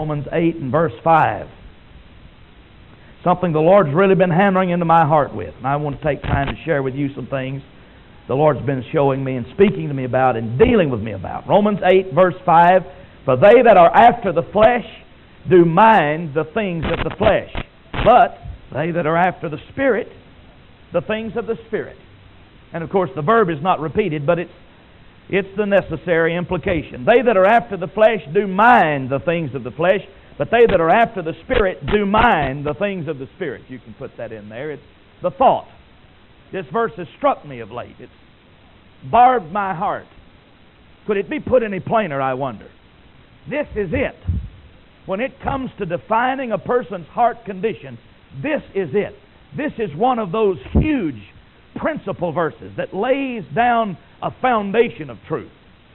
Romans 8 and verse 5. Something the Lord's really been hammering into my heart with. And I want to take time to share with you some things the Lord's been showing me and speaking to me about and dealing with me about. Romans 8 verse 5. For they that are after the flesh do mind the things of the flesh, but they that are after the Spirit, the things of the Spirit. And of course the verb is not repeated, but it's the necessary implication. They that are after the flesh do mind the things of the flesh, but they that are after the Spirit do mind the things of the Spirit. You can put that in there. It's the thought. This verse has struck me of late. It's barbed my heart. Could it be put any plainer, I wonder? This is it. When it comes to defining a person's heart condition, this is it. This is one of those huge principle verses that lays down a foundation of truth.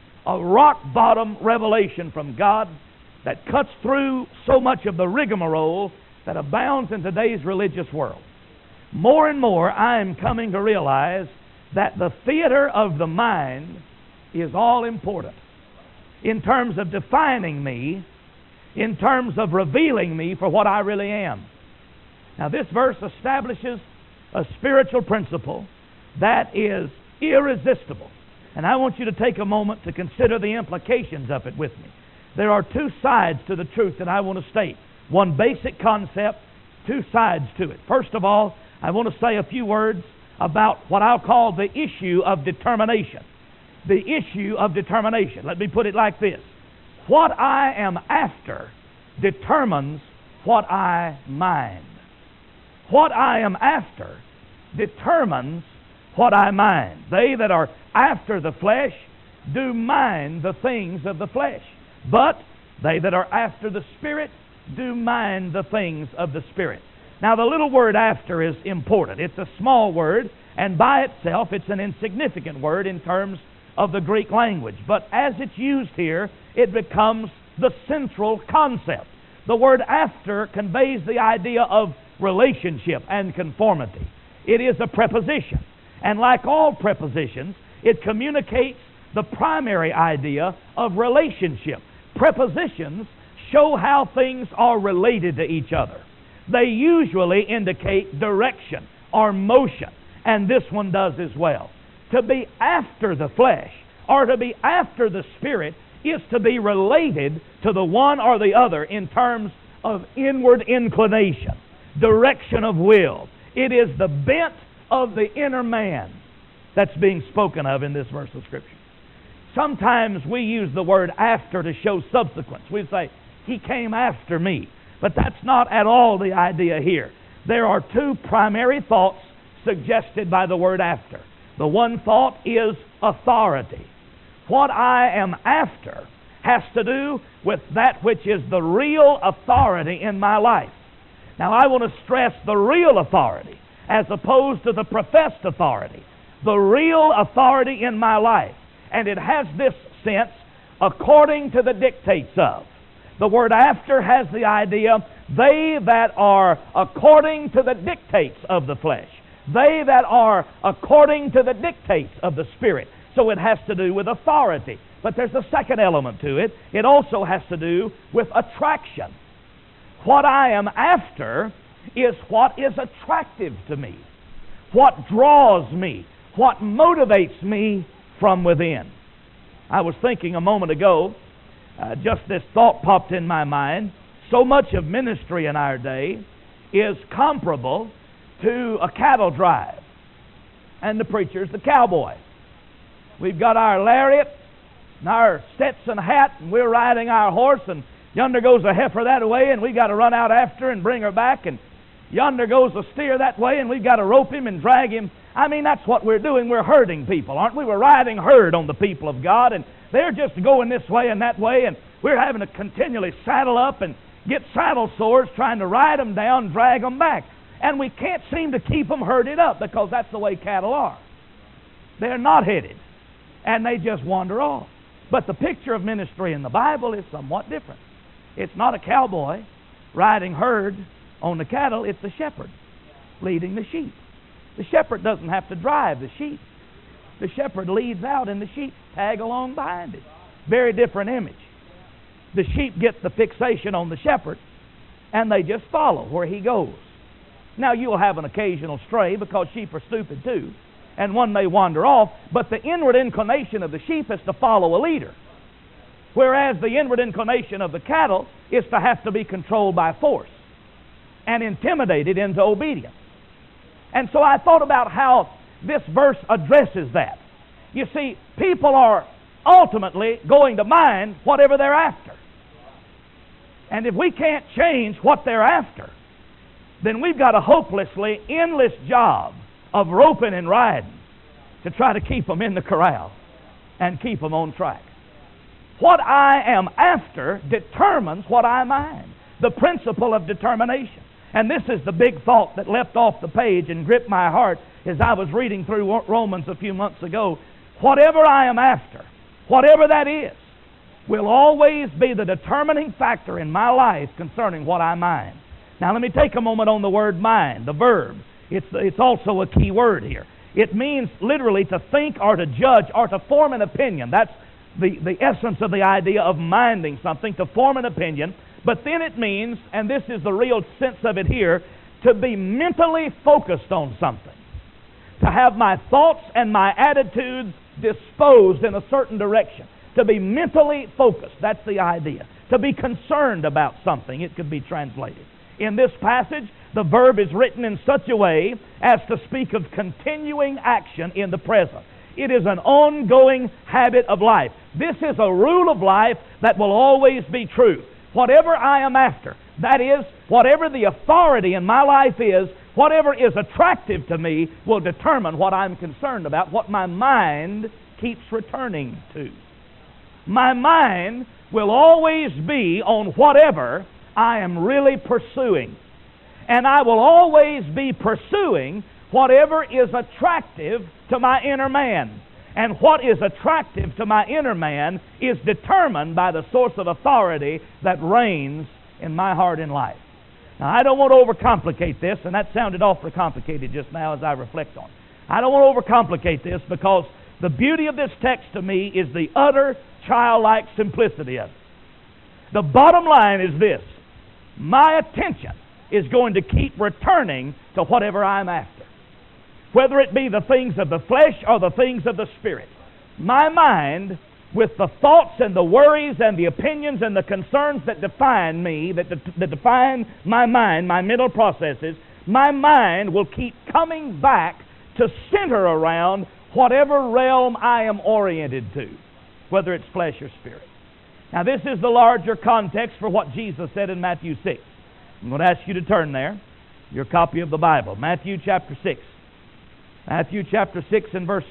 A rock-bottom revelation from God that cuts through so much of the rigmarole that abounds in today's religious world. More and more, I am coming to realize that the theater of the mind is all important in terms of defining me, in terms of revealing me for what I really am. Now, this verse establishes a spiritual principle that is irresistible. And I want you to take a moment to consider the implications of it with me. There are two sides to the truth that I want to state. One basic concept, two sides to it. First of all, I want to say a few words about what I'll call the issue of determination. The issue of determination. Let me put it like this. What I am after determines what I mind. What I am after determines what I mind. They that are after the flesh do mind the things of the flesh, but they that are after the Spirit do mind the things of the Spirit. Now, the little word after is important. It's a small word, and by itself it's an insignificant word in terms of the Greek language. But as it's used here, it becomes the central concept. The word after conveys the idea of relationship and conformity. It is a preposition. And like all prepositions, it communicates the primary idea of relationship. Prepositions show how things are related to each other. They usually indicate direction or motion, and this one does as well. To be after the flesh or to be after the Spirit is to be related to the one or the other in terms of inward inclination, direction of will. It is the bent of the inner man that's being spoken of in this verse of Scripture. Sometimes we use the word after to show subsequence. We say, he came after me. But that's not at all the idea here. There are two primary thoughts suggested by the word after. The one thought is authority. What I am after has to do with that which is the real authority in my life. Now, I want to stress the real authority as opposed to the professed authority. The real authority in my life. And it has this sense, according to the dictates of. The word after has the idea, they that are according to the dictates of the flesh. They that are according to the dictates of the Spirit. So it has to do with authority. But there's a second element to it. It also has to do with attraction. What I am after is what is attractive to me. What draws me. What motivates me from within. I was thinking a moment ago, just this thought popped in my mind. So much of ministry in our day is comparable to a cattle drive. And the preacher's the cowboy. We've got our lariat and our Stetson hat, and we're riding our horse, and yonder goes a heifer that way, and we got to run out after her and bring her back, and yonder goes a steer that way, and we've got to rope him and drag him. I mean, that's what we're doing. We're herding people, aren't we? We're riding herd on the people of God, and they're just going this way and that way, and we're having to continually saddle up and get saddle sores trying to ride them down and drag them back. And we can't seem to keep them herded up because that's the way cattle are. They're not headed, and they just wander off. But the picture of ministry in the Bible is somewhat different. It's not a cowboy riding herd on the cattle. It's the shepherd leading the sheep. The shepherd doesn't have to drive the sheep. The shepherd leads out and the sheep tag along behind it. Very different image. the sheep get the fixation on the shepherd, and they just follow where he goes. Now, you'll have an occasional stray, because sheep are stupid too, and one may wander off, but the inward inclination of the sheep is to follow a leader, whereas the inward inclination of the cattle is to have to be controlled by force and intimidated into obedience. And so I thought about how this verse addresses that. You see, people are ultimately going to mind whatever they're after. And if we can't change what they're after, then we've got a hopelessly endless job of roping and riding to try to keep them in the corral and keep them on track. What I am after determines what I mind. The principle of determination. And this is the big thought that leapt off the page and gripped my heart as I was reading through Romans a few months ago. Whatever I am after, whatever that is, will always be the determining factor in my life concerning what I mind. Now let me take a moment on the word mind, the verb. It's also a key word here. It means literally to think or to judge or to form an opinion. That's the essence of the idea of minding something, to form an opinion. But then it means, and this is the real sense of it here, to be mentally focused on something. To have my thoughts and my attitudes disposed in a certain direction. To be mentally focused, that's the idea. To be concerned about something, it could be translated. In this passage, the verb is written in such a way as to speak of continuing action in the present. It is an ongoing habit of life. This is a rule of life that will always be true. Whatever I am after, that is, whatever the authority in my life is, whatever is attractive to me will determine what I'm concerned about, what my mind keeps returning to. My mind will always be on whatever I am really pursuing. And I will always be pursuing whatever is attractive to my inner man. And what is attractive to my inner man is determined by the source of authority that reigns in my heart and life. Now, I don't want to overcomplicate this, and that sounded awfully complicated just now as I reflect on it. I don't want to overcomplicate this, because the beauty of this text to me is the utter childlike simplicity of it. The bottom line is this: my attention is going to keep returning to whatever I'm after, whether it be the things of the flesh or the things of the spirit. My mind, with the thoughts and the worries and the opinions and the concerns that define me, that define my mind, my mental processes, my mind will keep coming back to center around whatever realm I am oriented to, whether it's flesh or spirit. Now, this is the larger context for what Jesus said in Matthew 6. I'm going to ask you to turn there, your copy of the Bible. Matthew chapter 6. Matthew chapter 6 and verse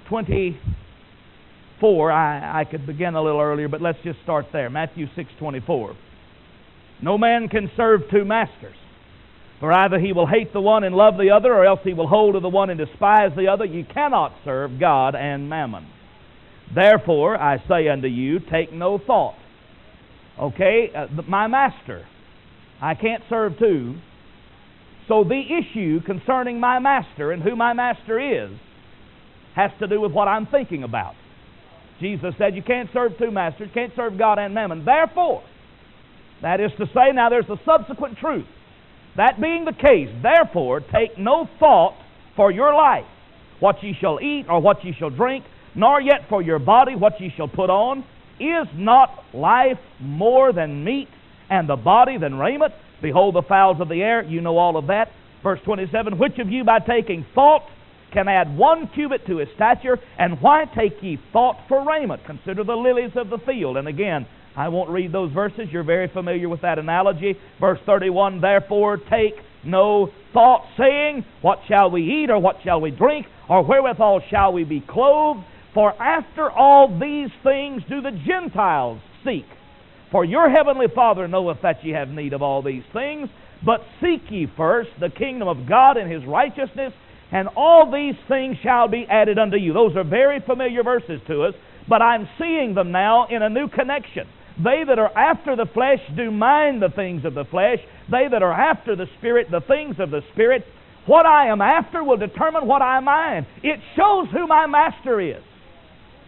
24. I could begin a little earlier, but let's just start there. Matthew 6:24. No man can serve two masters, for either he will hate the one and love the other, or else he will hold to the one and despise the other. You cannot serve God and mammon. Therefore, I say unto you, take no thought. Okay, my master, I can't serve two. So the issue concerning my master and who my master is has to do with what I'm thinking about. Jesus said you can't serve two masters, can't serve God and mammon. Therefore, that is to say, now there's a subsequent truth. That being the case, therefore, take no thought for your life, what ye shall eat or what ye shall drink, nor yet for your body what ye shall put on. Is not life more than meat, and the body than raiment? Behold the fowls of the air, you know all of that. Verse 27, which of you by taking thought can add 1 cubit to his stature? And why take ye thought for raiment? Consider the lilies of the field. And again, I won't read those verses. You're very familiar with that analogy. Verse 31, therefore take no thought, saying, what shall we eat, or what shall we drink, or wherewithal shall we be clothed? For after all these things do the Gentiles seek. For your heavenly Father knoweth that ye have need of all these things. But seek ye first the kingdom of God and His righteousness, and all these things shall be added unto you. Those are very familiar verses to us, but I'm seeing them now in a new connection. They that are after the flesh do mind the things of the flesh. They that are after the Spirit, the things of the Spirit. What I am after will determine what I mind. It shows who my master is.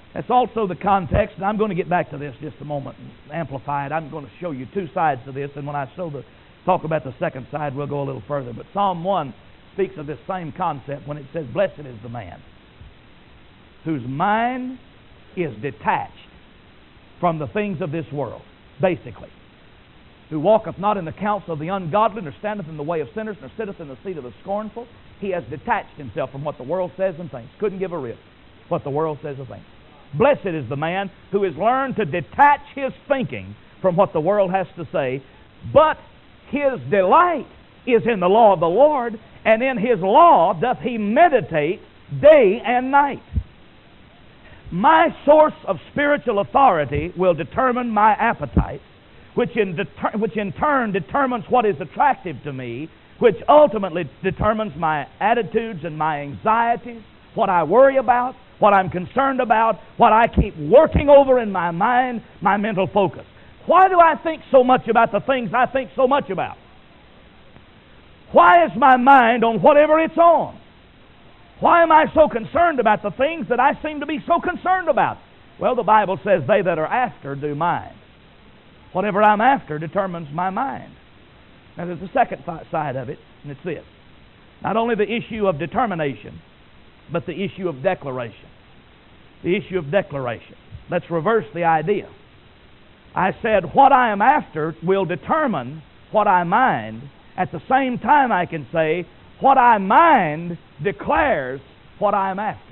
That's also the context, and I'm going to get back to this just a moment and amplify it. I'm going to show you two sides to this, and when I talk about the second side, we'll go a little further. But Psalm 1 speaks of this same concept when it says, "Blessed is the man whose mind is detached from the things of this world," basically. "Who walketh not in the counsel of the ungodly, nor standeth in the way of sinners, nor sitteth in the seat of the scornful." He has detached himself from what the world says and thinks. Couldn't give a rip what the world says and thinks. Blessed is the man who has learned to detach his thinking from what the world has to say, but his delight is in the law of the Lord, and in his law doth he meditate day and night. My source of spiritual authority will determine my appetite, which in turn determines what is attractive to me, which ultimately determines my attitudes and my anxieties, what I worry about, what I'm concerned about, what I keep working over in my mind, my mental focus. Why do I think so much about the things I think so much about? Why is my mind on whatever it's on? Why am I so concerned about the things that I seem to be so concerned about? Well, the Bible says, "They that are after do mind." Whatever I'm after determines my mind. Now, there's a second side of it, and it's this. Not only the issue of determination, but the issue of declaration. The issue of declaration. Let's reverse the idea. I said what I am after will determine what I mind. At the same time, I can say what I mind declares what I am after.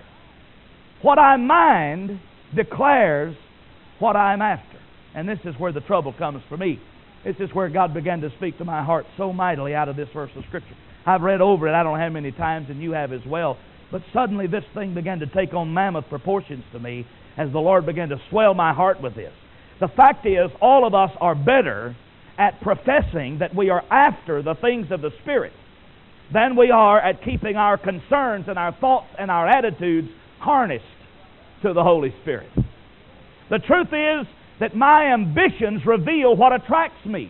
What I mind declares what I am after. And this is where the trouble comes for me. This is where God began to speak to my heart so mightily out of this verse of Scripture. I've read over it, I don't know how many times, and you have as well. But suddenly this thing began to take on mammoth proportions to me as the Lord began to swell my heart with this. The fact is, all of us are better at professing that we are after the things of the Spirit than we are at keeping our concerns and our thoughts and our attitudes harnessed to the Holy Spirit. The truth is that my ambitions reveal what attracts me,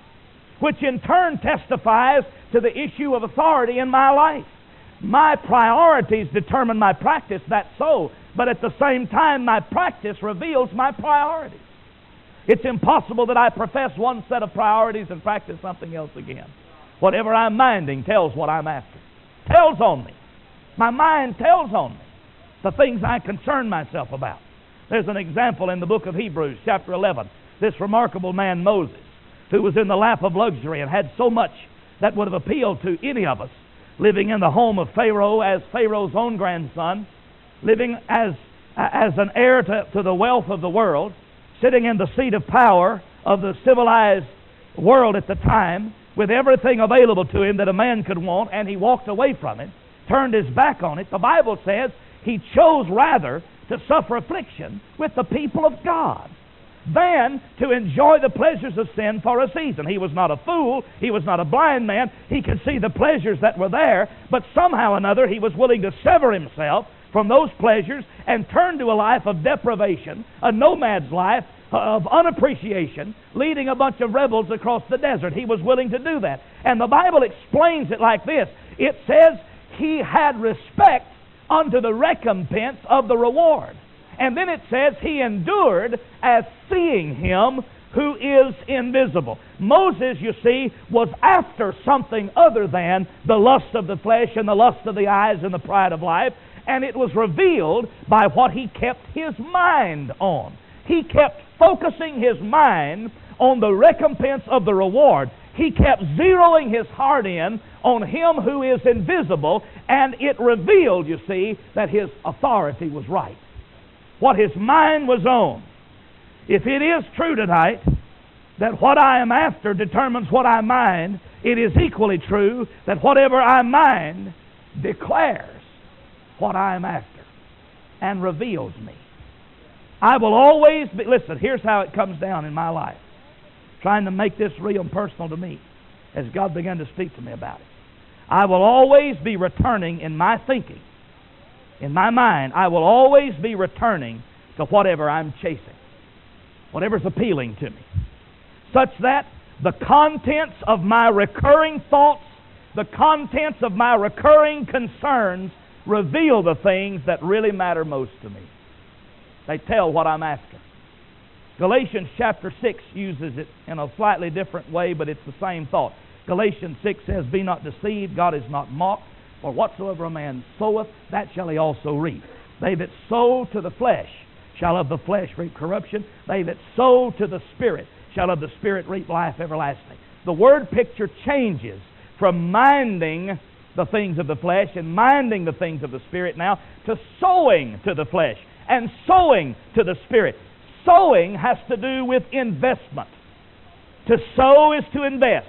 which in turn testifies to the issue of authority in my life. My priorities determine my practice, that's so, but at the same time my practice reveals my priorities. It's impossible that I profess one set of priorities and practice something else again. Whatever I'm minding tells what I'm after. Tells on me. My mind tells on me the things I concern myself about. There's an example in the book of Hebrews, chapter 11. This remarkable man, Moses, who was in the lap of luxury and had so much that would have appealed to any of us, living in the home of Pharaoh as Pharaoh's own grandson, living as an heir to the wealth of the world, sitting in the seat of power of the civilized world at the time, with everything available to him that a man could want, and he walked away from it, turned his back on it. The Bible says he chose rather to suffer affliction with the people of God than to enjoy the pleasures of sin for a season. He was not a fool. He was not a blind man. He could see the pleasures that were there, but somehow or another he was willing to sever himself from those pleasures and turn to a life of deprivation, a nomad's life of unappreciation, leading a bunch of rebels across the desert. He was willing to do that. And the Bible explains it like this. It says he had respect unto the recompense of the reward. And then it says he endured as seeing him who is invisible. Moses, you see, was after something other than the lust of the flesh and the lust of the eyes and the pride of life, and it was revealed by what he kept his mind on. He kept focusing his mind on the recompense of the reward. He kept zeroing his heart in on him who is invisible, and it revealed, you see, that his authority was right. What his mind was on. If it is true tonight that what I am after determines what I mind, it is equally true that whatever I mind declares what I am after and reveals me. I will always be, listen, here's how it comes down in my life. Trying to make this real and personal to me as God began to speak to me about it. I will always be returning in my thinking, in my mind, I will always be returning to whatever I'm chasing, whatever's appealing to me, such that the contents of my recurring thoughts, the contents of my recurring concerns reveal the things that really matter most to me. They tell what I'm after. Galatians chapter 6 uses it in a slightly different way, but it's the same thought. Galatians 6 says, "Be not deceived, God is not mocked, for whatsoever a man soweth, that shall he also reap. They that sow to the flesh shall of the flesh reap corruption. They that sow to the Spirit shall of the Spirit reap life everlasting." The word picture changes from minding the things of the flesh and minding the things of the Spirit now to sowing to the flesh and sowing to the Spirit. Sowing has to do with investment. To sow is to invest.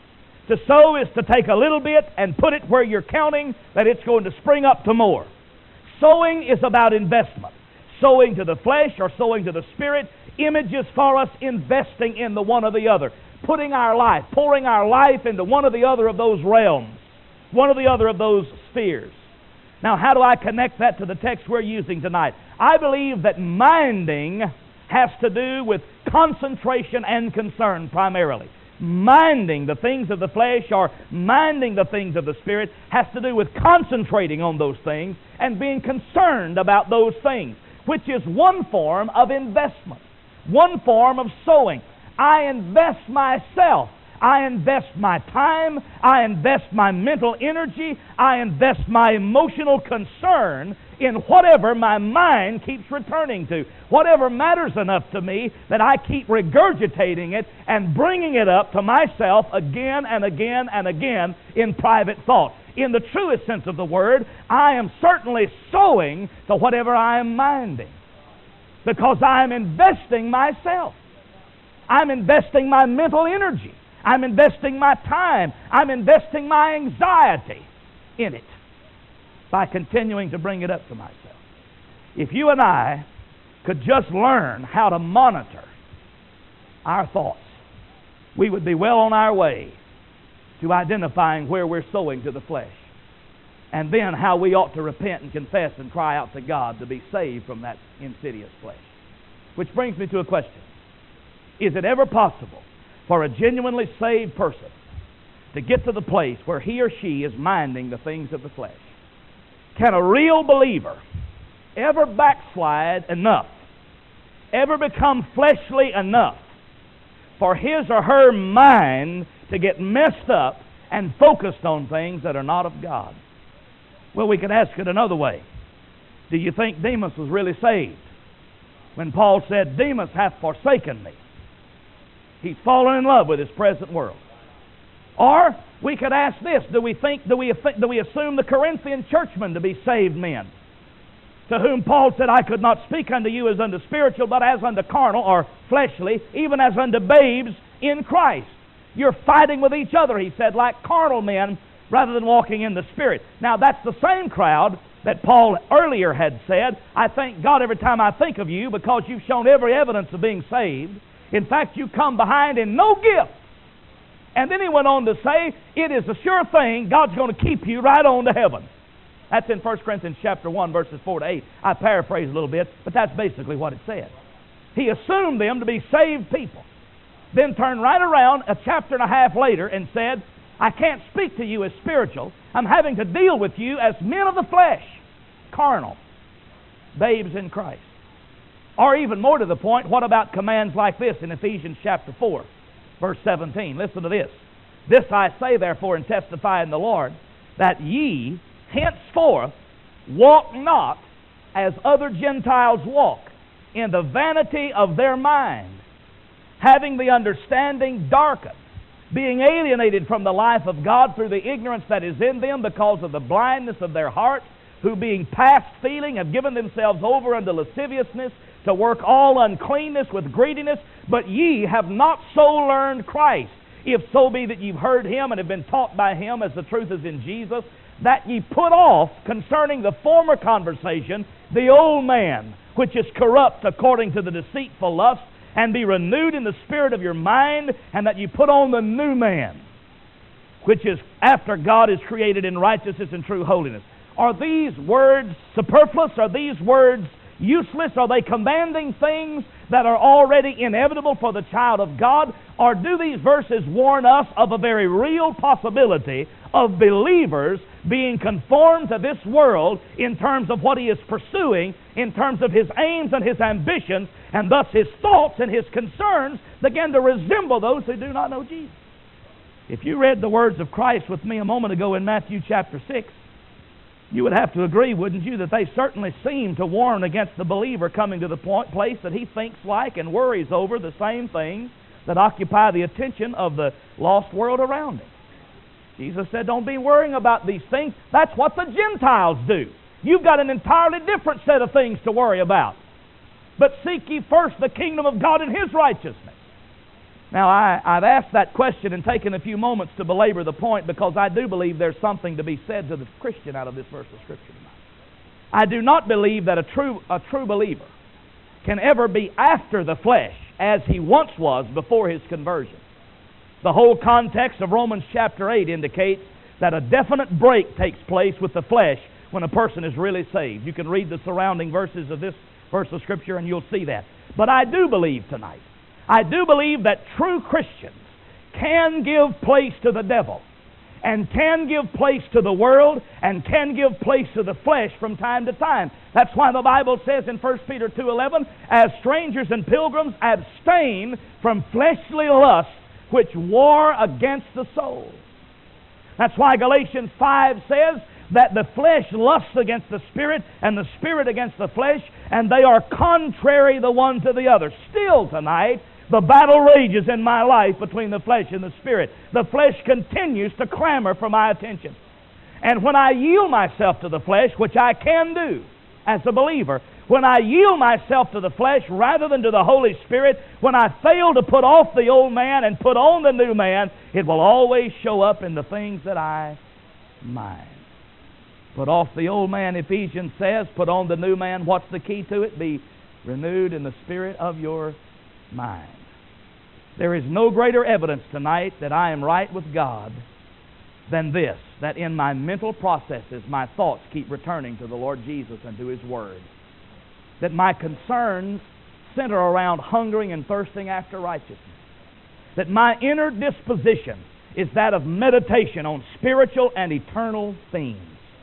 To sow is to take a little bit and put it where you're counting that it's going to spring up to more. Sowing is about investment. Sowing to the flesh or sowing to the Spirit, images for us investing in the one or the other. Putting our life, pouring our life into one or the other of those realms, one or the other of those spheres. Now, how do I connect that to the text we're using tonight? I believe that minding has to do with concentration and concern primarily. Minding the things of the flesh or minding the things of the Spirit has to do with concentrating on those things and being concerned about those things, which is one form of investment, one form of sowing. I invest myself. I invest my time. I invest my mental energy. I invest my emotional concern in whatever my mind keeps returning to. Whatever matters enough to me that I keep regurgitating it and bringing it up to myself again and again and again in private thought. In the truest sense of the word, I am certainly sowing to whatever I am minding, because I am investing myself. I'm investing my mental energy. I'm investing my time. I'm investing my anxiety in it by continuing to bring it up to myself. If you and I could just learn how to monitor our thoughts, we would be well on our way to identifying where we're sowing to the flesh, and then how we ought to repent and confess and cry out to God to be saved from that insidious flesh. Which brings me to a question. Is it ever possible for a genuinely saved person to get to the place where he or she is minding the things of the flesh? Can a real believer ever backslide enough, ever become fleshly enough for his or her mind to get messed up and focused on things that are not of God? Well, we could ask it another way. Do you think Demas was really saved when Paul said, "Demas hath forsaken me"? He's fallen in love with his present world. Or we could ask this: do we assume the Corinthian churchmen to be saved men, to whom Paul said, "I could not speak unto you as unto spiritual, but as unto carnal," or fleshly, even as unto babes in Christ? You're fighting with each other, he said, like carnal men, rather than walking in the Spirit. Now, that's the same crowd that Paul earlier had said, "I thank God every time I think of you, because you've shown every evidence of being saved. In fact, you come behind in no gift." And then he went on to say, "It is a sure thing, God's going to keep you right on to heaven." That's in 1 Corinthians chapter 1, verses 4 to 8. I paraphrase a little bit, but that's basically what it said. He assumed them to be saved people, then turned right around a chapter and a half later and said, "I can't speak to you as spiritual. I'm having to deal with you as men of the flesh, carnal, babes in Christ." Or even more to the point, what about commands like this in Ephesians chapter 4, verse 17? Listen to this. "This I say therefore and testify in the Lord, that ye henceforth walk not as other Gentiles walk, in the vanity of their mind, having the understanding darkened, being alienated from the life of God through the ignorance that is in them because of the blindness of their heart, who being past feeling have given themselves over unto lasciviousness, to work all uncleanness with greediness. But ye have not so learned Christ, if so be that you've heard him and have been taught by him, as the truth is in Jesus, that ye put off concerning the former conversation the old man, which is corrupt according to the deceitful lust, and be renewed in the spirit of your mind, and that ye put on the new man, which is after God is created in righteousness and true holiness." Are these words superfluous? Are these words useless? Are they commanding things that are already inevitable for the child of God? Or do these verses warn us of a very real possibility of believers being conformed to this world in terms of what he is pursuing, in terms of his aims and his ambitions, and thus his thoughts and his concerns begin to resemble those who do not know Jesus? If you read the words of Christ with me a moment ago in Matthew chapter 6, you would have to agree, wouldn't you, that they certainly seem to warn against the believer coming to the place that he thinks like and worries over the same things that occupy the attention of the lost world around him. Jesus said, don't be worrying about these things. That's what the Gentiles do. You've got an entirely different set of things to worry about. But seek ye first the kingdom of God and His righteousness. Now, I've asked that question and taken a few moments to belabor the point because I do believe there's something to be said to the Christian out of this verse of Scripture tonight. I do not believe that a true believer can ever be after the flesh as he once was before his conversion. The whole context of Romans chapter 8 indicates that a definite break takes place with the flesh when a person is really saved. You can read the surrounding verses of this verse of Scripture and you'll see that. But I do believe tonight, I do believe that true Christians can give place to the devil and can give place to the world and can give place to the flesh from time to time. That's why the Bible says in 1 Peter 2:11, as strangers and pilgrims abstain from fleshly lusts which war against the soul. That's why Galatians 5 says that the flesh lusts against the Spirit and the Spirit against the flesh, and they are contrary the one to the other. Still tonight, the battle rages in my life between the flesh and the Spirit. The flesh continues to clamor for my attention. And when I yield myself to the flesh, which I can do as a believer, when I yield myself to the flesh rather than to the Holy Spirit, when I fail to put off the old man and put on the new man, it will always show up in the things that I mind. Put off the old man, Ephesians says. Put on the new man. What's the key to it? Be renewed in the spirit of your mind. There is no greater evidence tonight that I am right with God than this, that in my mental processes, my thoughts keep returning to the Lord Jesus and to His Word. That my concerns center around hungering and thirsting after righteousness. That my inner disposition is that of meditation on spiritual and eternal themes.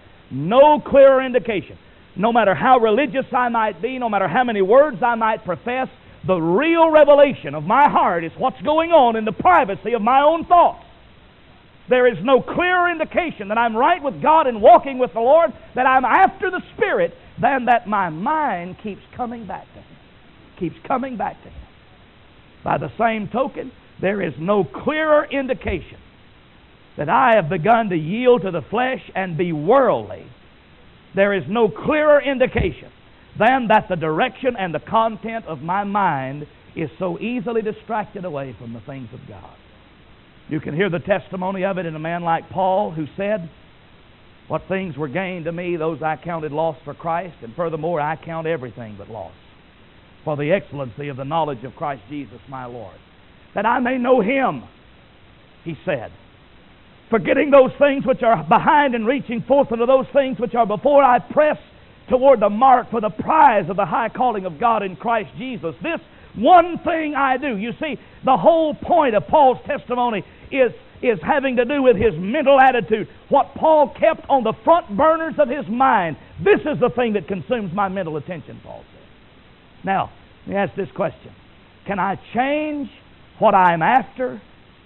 No clearer indication. No matter how religious I might be, no matter how many words I might profess, the real revelation of my heart is what's going on in the privacy of my own thoughts. There is no clearer indication that I'm right with God and walking with the Lord, that I'm after the Spirit, than that my mind keeps coming back to Him. Keeps coming back to Him. By the same token, there is no clearer indication that I have begun to yield to the flesh and be worldly. There is no clearer indication than that the direction and the content of my mind is so easily distracted away from the things of God. You can hear the testimony of it in a man like Paul, who said, what things were gained to me, those I counted loss for Christ, and furthermore I count everything but loss for the excellency of the knowledge of Christ Jesus my Lord, that I may know Him, he said, forgetting those things which are behind and reaching forth unto those things which are before, I press toward the mark for the prize of the high calling of God in Christ Jesus. This one thing I do. You see, the whole point of Paul's testimony is having to do with his mental attitude. What Paul kept on the front burners of his mind. This is the thing that consumes my mental attention, Paul said. Now, let me ask this question. Can I change what I'm after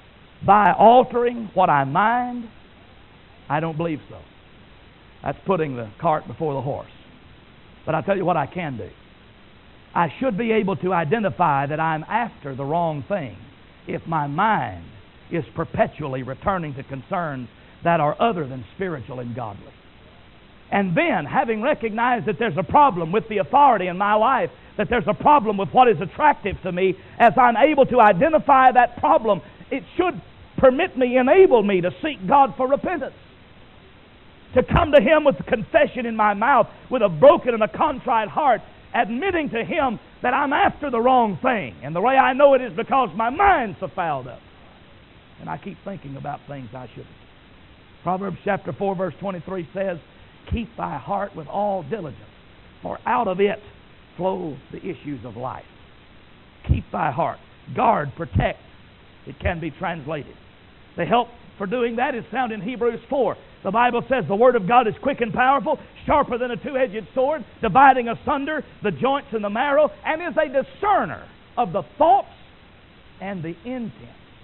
by altering what I mind? I don't believe so. That's putting the cart before the horse. But I'll tell you what I can do. I should be able to identify that I'm after the wrong thing if my mind is perpetually returning to concerns that are other than spiritual and godly. And then, having recognized that there's a problem with the authority in my life, that there's a problem with what is attractive to me, as I'm able to identify that problem, it should permit me, enable me to seek God for repentance. To come to Him with confession in my mouth, with a broken and a contrite heart, admitting to Him that I'm after the wrong thing. And the way I know it is because my mind's so fouled up. And I keep thinking about things I shouldn't. Proverbs chapter 4 verse 23 says, keep thy heart with all diligence, for out of it flow the issues of life. Keep thy heart. Guard, protect. It can be translated. The help for doing that is found in Hebrews 4. The Bible says the Word of God is quick and powerful, sharper than a two-edged sword, dividing asunder the joints and the marrow, and is a discerner of the thoughts and the intents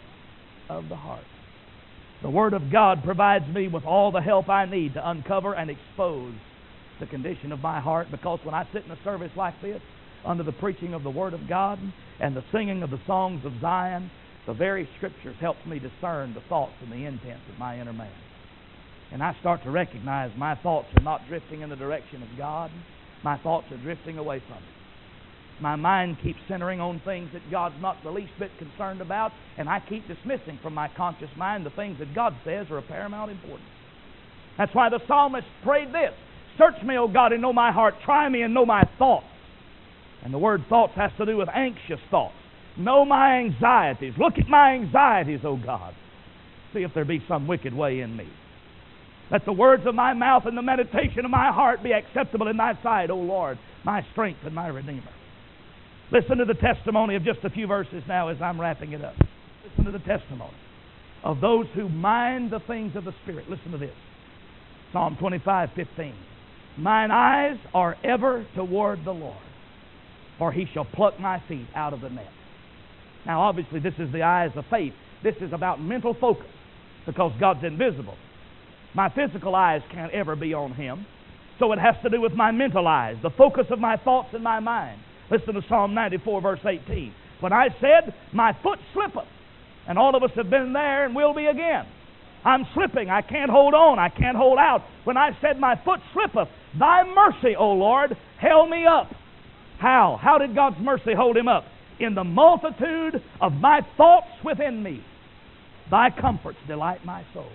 of the heart. The Word of God provides me with all the help I need to uncover and expose the condition of my heart, because when I sit in a service like this, under the preaching of the Word of God and the singing of the songs of Zion, the very Scriptures helps me discern the thoughts and the intents of my inner man. And I start to recognize my thoughts are not drifting in the direction of God. My thoughts are drifting away from it. My mind keeps centering on things that God's not the least bit concerned about, and I keep dismissing from my conscious mind the things that God says are of paramount importance. That's why the psalmist prayed this: "Search me, O God, and know my heart. Try me and know my thoughts." And the word thoughts has to do with anxious thoughts. Know my anxieties. Look at my anxieties, O God. See if there be some wicked way in me. Let the words of my mouth and the meditation of my heart be acceptable in thy sight, O Lord, my strength and my Redeemer. Listen to the testimony of just a few verses now as I'm wrapping it up. Listen to the testimony of those who mind the things of the Spirit. Listen to this. Psalm 25:15. Mine eyes are ever toward the Lord, for he shall pluck my feet out of the net. Now, obviously, this is the eyes of faith. This is about mental focus, because God's invisible. My physical eyes can't ever be on Him, so it has to do with my mental eyes, the focus of my thoughts and my mind. Listen to Psalm 94, verse 18. When I said, my foot slippeth, and all of us have been there and will be again. I'm slipping. I can't hold on. I can't hold out. When I said, my foot slippeth, thy mercy, O Lord, held me up. How? How did God's mercy hold him up? In the multitude of my thoughts within me, thy comforts delight my soul.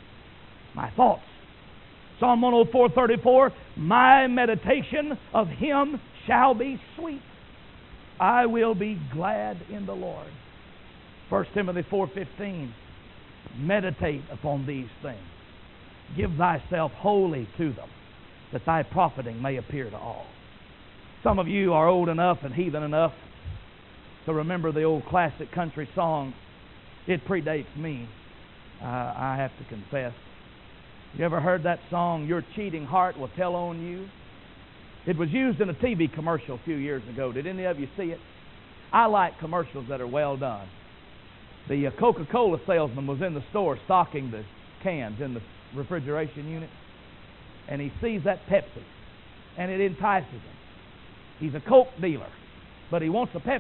My thoughts. Psalm 104:34, my meditation of him shall be sweet. I will be glad in the Lord. 1 Timothy 4:15, meditate upon these things. Give thyself wholly to them, that thy profiting may appear to all. Some of you are old enough and heathen enough to remember the old classic country song. It predates me, I have to confess. You ever heard that song, Your Cheating Heart Will Tell on You? It was used in a TV commercial a few years ago. Did any of you see it? I like commercials that are well done. The Coca-Cola salesman was in the store stocking the cans in the refrigeration unit, and he sees that Pepsi, and it entices him. He's a Coke dealer, but he wants a Pepsi.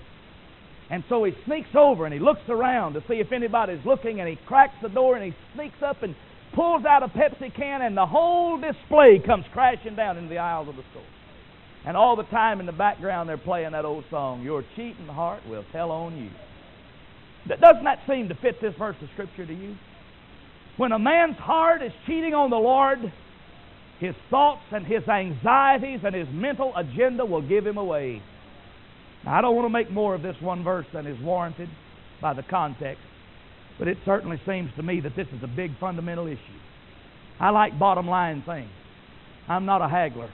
And so he sneaks over and he looks around to see if anybody's looking, and he cracks the door and he sneaks up and pulls out a Pepsi can, and the whole display comes crashing down into the aisles of the store. And all the time in the background they're playing that old song, Your Cheating Heart Will Tell on You. Doesn't that seem to fit this verse of Scripture to you? When a man's heart is cheating on the Lord, his thoughts and his anxieties and his mental agenda will give him away. Now, I don't want to make more of this one verse than is warranted by the context, but it certainly seems to me that this is a big fundamental issue. I like bottom line things. I'm not a haggler.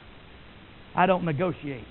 I don't negotiate.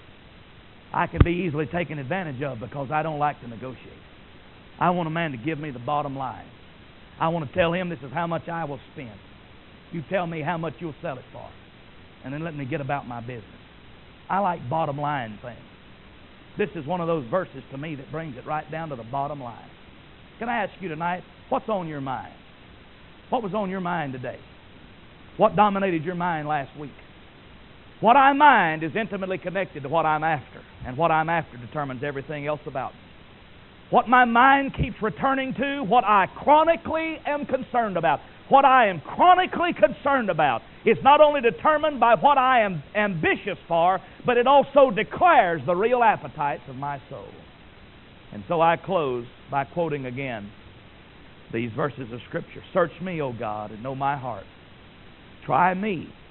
I can be easily taken advantage of because I don't like to negotiate. I want a man to give me the bottom line. I want to tell him this is how much I will spend. You tell me how much you'll sell it for, and then let me get about my business. I like bottom line things. This is one of those verses to me that brings it right down to the bottom line. Can I ask you tonight, what's on your mind? What was on your mind today? What dominated your mind last week? What I mind is intimately connected to what I'm after, and what I'm after determines everything else about me. What my mind keeps returning to, what I chronically am concerned about, what I am chronically concerned about is not only determined by what I am ambitious for, but it also declares the real appetites of my soul. And so I close by quoting again these verses of Scripture. Search me, O God, and know my heart. Try me